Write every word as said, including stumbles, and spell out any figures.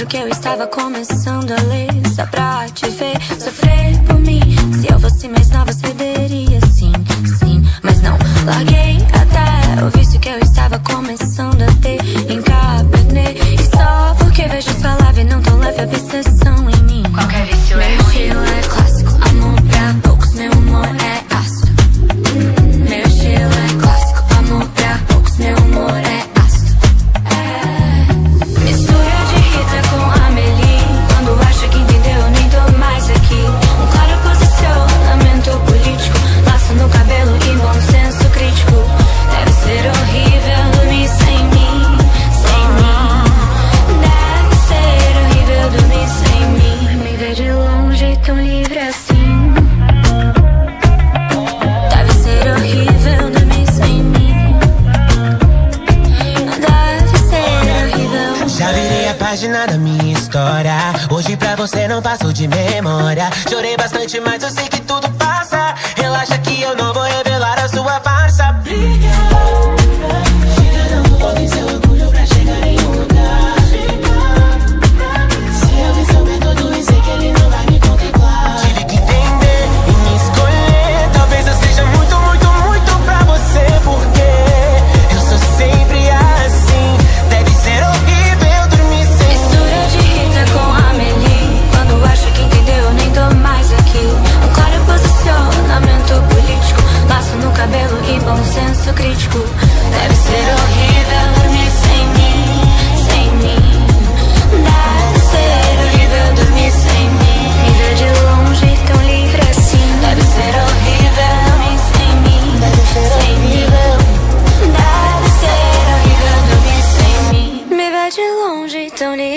óbvio que eu estava começando a ler só pra te ver sofrer por mim. Se eu fosse mais nova, cederia sim, sim. Mas não larguei até o vício que eu estava começando a ter em Cabernet. E só porque vejo sua live não tão leve a obsessão em mim. Qualquer vício é Meu ruim. estilo é clássico, amor pra poucos, meu humor é ácido. Meu estilo é clássico, amor pra poucos, meu humor é ácido. É. Mistura de Rita com Amelie. Quando acha que entendeu, eu nem tô mais aqui. Um claro posicionamento político, laço no cabelo e bom senso crítico. Deve ser horrível dormir sem mim, sem mim. Deve ser horrível dormir sem mim. Me ver de longe tão livre assim. Deve ser horrível dormir sem mim. Deve ser horrível. Já virei a página da minha história. Hoje pra você não passou de memória. Chorei bastante, mas eu sei que tudo passa. Relaxa que eu não vou revelar a sua farsa. Briga, chega não pode seu orgulho pra chegar em um lugar. Se alguém souber tudo isso, sei que ele não vai me contemplar. Tive que entender e me escolher. Talvez eu seja muito, muito, muito pra você, porque eu sou sempre assim. Deve ser horrível dormir sem Mistura de Rita com Amelie. Quando acha que entendeu, eu nem tô mais aqui. Um claro posicionamento político, laço no cabelo e bom senso crítico. Deve ser horrível dormir sem mim, sem mim. Deve ser horrível dormir sem mim. Me ver de longe tão livre assim. Deve ser horrível dormir sem mim, sem mim. Deve ser horrível dormir sem mim. Me ver de longe tão livre